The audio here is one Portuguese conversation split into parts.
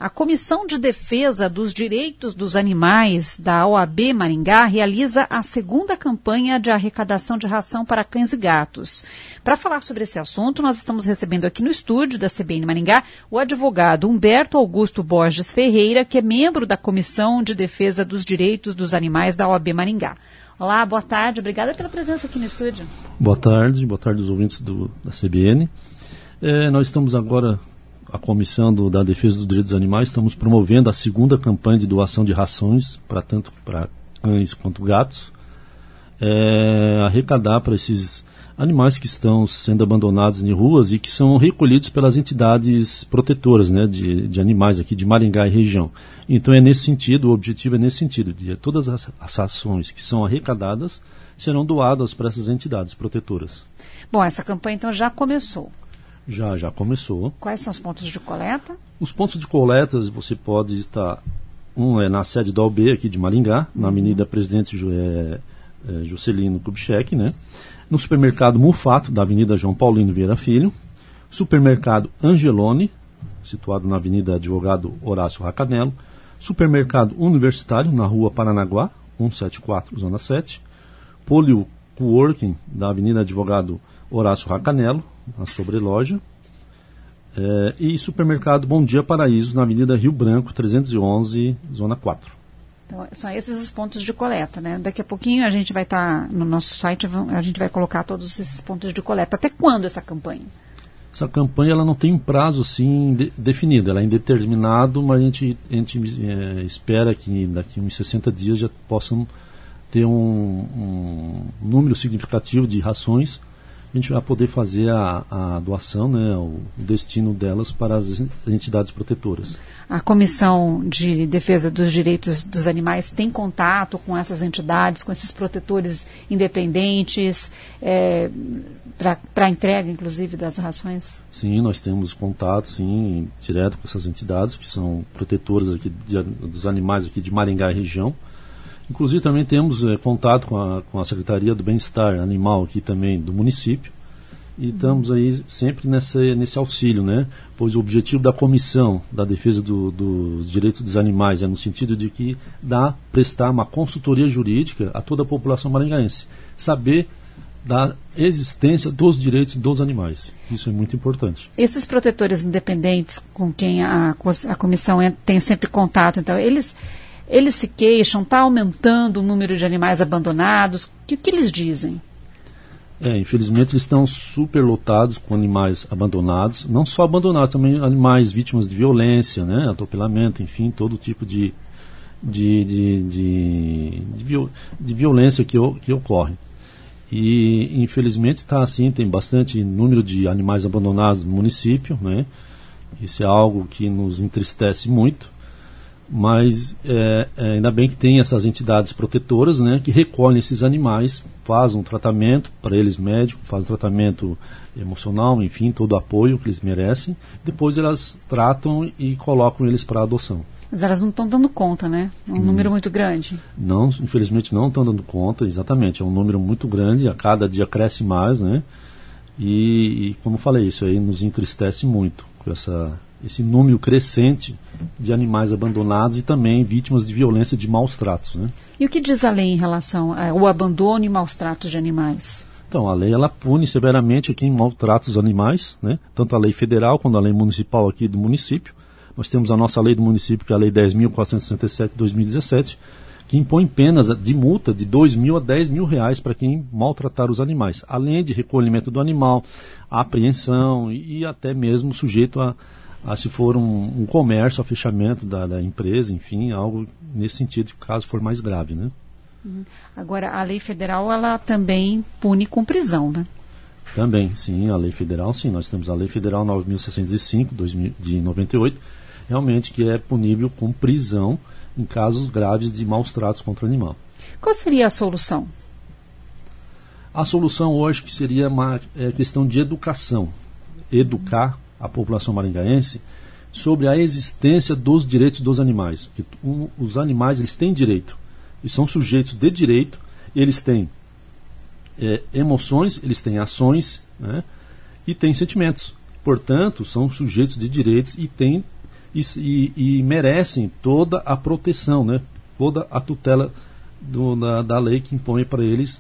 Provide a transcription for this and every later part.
A Comissão de Defesa dos Direitos dos Animais da OAB Maringá realiza a segunda campanha de arrecadação de ração para cães e gatos. Para falar sobre esse assunto, nós estamos recebendo aqui no estúdio da CBN Maringá o advogado Humberto Augusto Borges Ferreira, que é membro da Comissão de Defesa dos Direitos dos Animais da OAB Maringá. Olá, boa tarde, obrigada pela presença aqui no estúdio. Boa tarde aos ouvintes da CBN. Nós estamos agora, a Comissão da Defesa dos Direitos dos Animais, estamos promovendo a segunda campanha de doação de rações, tanto para cães quanto gatos, arrecadar para esses animais que estão sendo abandonados em ruas e que são recolhidos pelas entidades protetoras, né, de animais aqui de Maringá e região. Então o objetivo é nesse sentido, de todas as ações que são arrecadadas serão doadas para essas entidades protetoras. Bom, essa campanha então já começou. Já começou. Quais são os pontos de coleta? Os pontos de coleta você pode estar, na sede da OAB aqui de Maringá, na Avenida Presidente Juscelino Kubitschek, né? No supermercado Mufato, da Avenida João Paulino Vieira Filho, supermercado Angelone, situado na Avenida Advogado Horácio Racanello, supermercado Universitário, na Rua Paranaguá, 174, Zona 7, Polio Coworking, da Avenida Advogado Horácio Racanello, na sobreloja, e supermercado Bom Dia Paraíso, na Avenida Rio Branco, 311, Zona 4. Então, são esses os pontos de coleta, né? Daqui a pouquinho a gente vai estar no nosso site, a gente vai colocar todos esses pontos de coleta. Até quando essa campanha? Essa campanha ela não tem um prazo assim definido, ela é indeterminado, mas a gente espera que daqui a uns 60 dias já possam ter um número significativo de rações. A gente vai poder fazer a doação, né, o destino delas para as entidades protetoras. A Comissão de Defesa dos Direitos dos Animais tem contato com essas entidades, com esses protetores independentes, para a entrega, inclusive, das rações? Sim, nós temos contato, sim, direto com essas entidades, que são protetoras aqui dos animais aqui de Maringá e região. Inclusive também temos contato com a Secretaria do Bem-Estar Animal aqui também do município e estamos aí sempre nesse auxílio, né? Pois o objetivo da Comissão da Defesa dos Direitos dos Animais é no sentido de que prestar uma consultoria jurídica a toda a população maringaense, saber da existência dos direitos dos animais. Isso é muito importante. Esses protetores independentes com quem a Comissão tem sempre contato, então, eles se queixam, está aumentando o número de animais abandonados. O que eles dizem? Infelizmente eles estão superlotados com animais abandonados, não só abandonados, também animais vítimas de violência, né, atropelamento, enfim, todo tipo de violência que ocorre. E infelizmente está assim, tem bastante número de animais abandonados no município, né? Isso é algo que nos entristece muito. Mas ainda bem que tem essas entidades protetoras, né, que recolhem esses animais, fazem um tratamento para eles médico, fazem um tratamento emocional, enfim, todo o apoio que eles merecem. Depois elas tratam e colocam eles para adoção. Mas elas não estão dando conta, né? É um número muito grande. Não, infelizmente não estão dando conta, exatamente. É um número muito grande, a cada dia cresce mais, né? E como falei, isso aí nos entristece muito com esse número crescente de animais abandonados e também vítimas de violência, de maus tratos, né? E o que diz a lei em relação ao abandono e maus tratos de animais? Então, a lei ela pune severamente quem maltrata os animais, né? Tanto a lei federal quanto a lei municipal aqui do município. Nós temos a nossa lei do município, que é a Lei 10.467 de 2017, que impõe penas de multa de R$2.000 a R$10.000 para quem maltratar os animais, além de recolhimento do animal, apreensão e até mesmo sujeito a se for um comércio, a fechamento da empresa, enfim, algo nesse sentido, caso for mais grave, né? Agora, a lei federal, ela também pune com prisão, né? Também, sim, a lei federal, sim. Nós temos a lei federal 9.605, de 98, realmente que é punível com prisão em casos graves de maus tratos contra o animal. Qual seria a solução? A solução hoje que seria uma questão de educação. Educar a população maringaense sobre a existência dos direitos dos animais. Porque os animais eles têm direito, e são sujeitos de direito, eles têm emoções, eles têm ações, né, e têm sentimentos. Portanto, são sujeitos de direitos e têm e merecem toda a proteção, né? Toda a tutela da lei que impõe para eles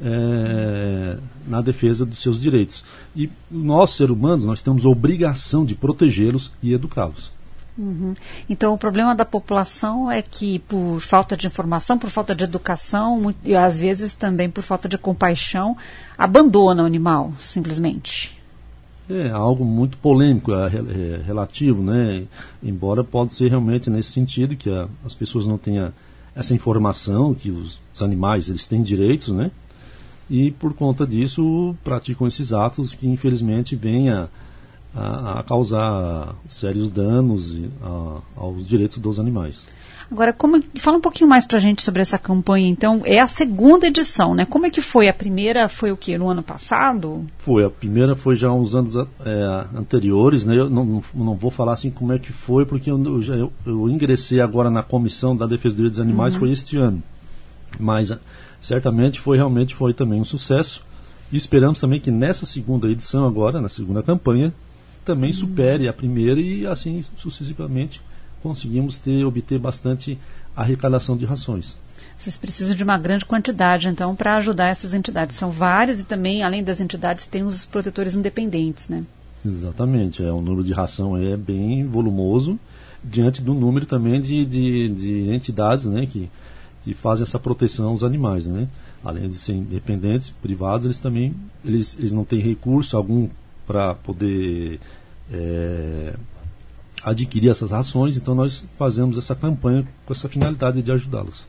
na defesa dos seus direitos. E nós, seres humanos, nós temos a obrigação de protegê-los e educá-los. Uhum. Então, o problema da população é que, por falta de informação, por falta de educação, e às vezes também por falta de compaixão, abandona o animal, simplesmente. É algo muito polêmico, relativo, né? Embora pode ser realmente nesse sentido, que as pessoas não tenham essa informação, que os animais eles têm direitos, né? E por conta disso praticam esses atos que infelizmente vêm a causar sérios danos aos direitos dos animais. Agora, fala um pouquinho mais para a gente sobre essa campanha, então. É a segunda edição, né? Como é que foi? A primeira foi o quê? No ano passado? A primeira foi já uns anos anteriores, né? Eu não vou falar assim como é que foi, porque eu ingressei agora na Comissão da Defesa dos Direitos dos Animais, foi este ano. Mas certamente realmente foi também um sucesso. E esperamos também que nessa segunda edição agora, na segunda campanha, também supere a primeira e assim sucessivamente conseguimos obter bastante arrecadação de rações. Vocês precisam de uma grande quantidade, então, para ajudar essas entidades. São várias e também, além das entidades, tem os protetores independentes, né? Exatamente. O número de ração é bem volumoso, diante do número também de entidades, né, que fazem essa proteção aos animais, né? Além de ser independentes, privados, eles também eles não têm recurso algum para poder adquirir essas rações, então nós fazemos essa campanha com essa finalidade de ajudá-los.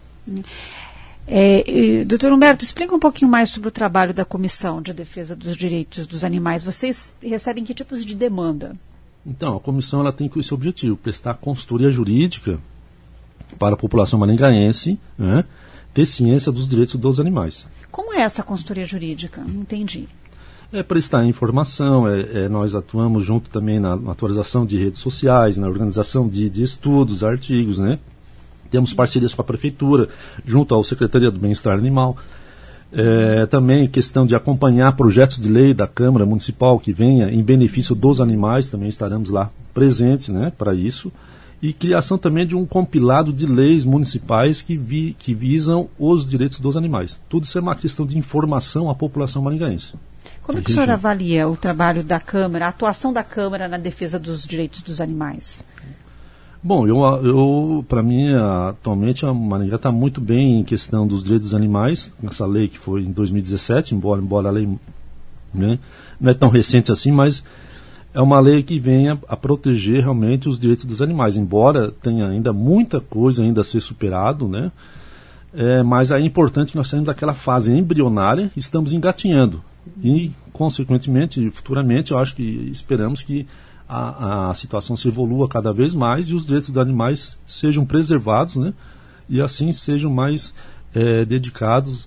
Doutor Humberto, explica um pouquinho mais sobre o trabalho da Comissão de Defesa dos Direitos dos Animais. Vocês recebem que tipos de demanda? Então, a comissão ela tem esse objetivo, prestar consultoria jurídica para a população maringaense, né, ter ciência dos direitos dos animais. Como é essa consultoria jurídica? Não entendi. É prestar informação, nós atuamos junto também na atualização de redes sociais, na organização de estudos, artigos, né? Temos parcerias com a Prefeitura, junto ao Secretaria do Bem-Estar Animal. Também questão de acompanhar projetos de lei da Câmara Municipal que venha em benefício dos animais, também estaremos lá presentes, né, para isso. E criação também de um compilado de leis municipais que visam os direitos dos animais. Tudo isso é uma questão de informação à população maringaense. Como é que o senhor avalia o trabalho da Câmara, a atuação da Câmara na defesa dos direitos dos animais? Bom, para mim, atualmente a Maringá está muito bem em questão dos direitos dos animais, essa lei que foi em 2017, embora a lei, né, não é tão recente assim, mas é uma lei que venha a proteger realmente os direitos dos animais, embora tenha ainda muita coisa ainda a ser superado, né? Mas é importante que nós saímos daquela fase embrionária, estamos engatinhando. E, consequentemente, futuramente, eu acho que esperamos que a situação se evolua cada vez mais e os direitos dos animais sejam preservados, né? E assim sejam mais dedicados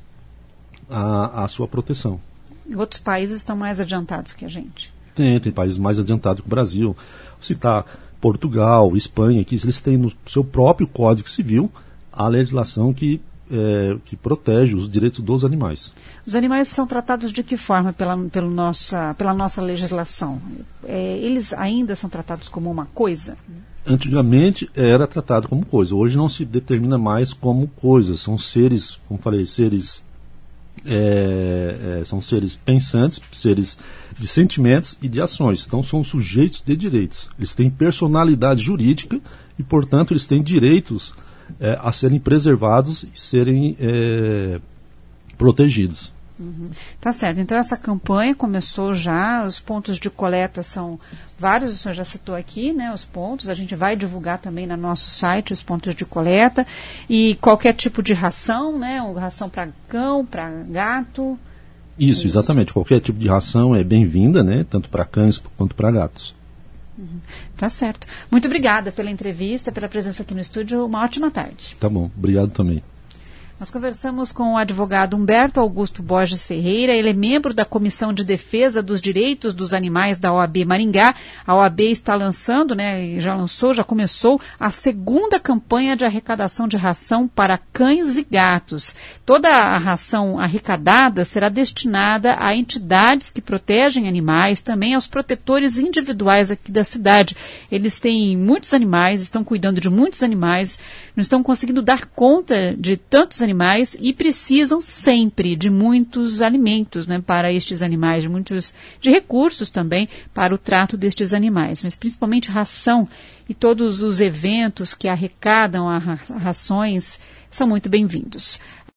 à sua proteção. E outros países estão mais adiantados que a gente? Tem países mais adiantados que o Brasil. Vou citar Portugal, Espanha, que eles têm no seu próprio Código Civil a legislação que protege os direitos dos animais. Os animais são tratados de que forma pela nossa legislação? Eles ainda são tratados como uma coisa? Antigamente era tratado como coisa. Hoje não se determina mais como coisa. São seres, como falei, são seres pensantes, seres de sentimentos e de ações. Então são sujeitos de direitos. Eles têm personalidade jurídica e, portanto, eles têm direitos a serem preservados e serem protegidos. Uhum. Tá certo. Então essa campanha começou já, os pontos de coleta são vários, o senhor já citou aqui, né, os pontos, a gente vai divulgar também no nosso site os pontos de coleta e qualquer tipo de ração, né, ração para cão, para gato. Isso, exatamente. Qualquer tipo de ração é bem-vinda, né, tanto para cães quanto para gatos. Uhum. Tá certo. Muito obrigada pela entrevista, pela presença aqui no estúdio. Uma ótima tarde. Tá bom. Obrigado também. Nós conversamos com o advogado Humberto Augusto Borges Ferreira. Ele é membro da Comissão de Defesa dos Direitos dos Animais da OAB Maringá. A OAB está lançando, já começou a segunda campanha de arrecadação de ração para cães e gatos. Toda a ração arrecadada será destinada a entidades que protegem animais, também aos protetores individuais aqui da cidade. Eles têm muitos animais, estão cuidando de muitos animais, não estão conseguindo dar conta de tantos animais e precisam sempre de muitos alimentos, para estes animais, de recursos também para o trato destes animais, mas principalmente ração, e todos os eventos que arrecadam rações são muito bem-vindos.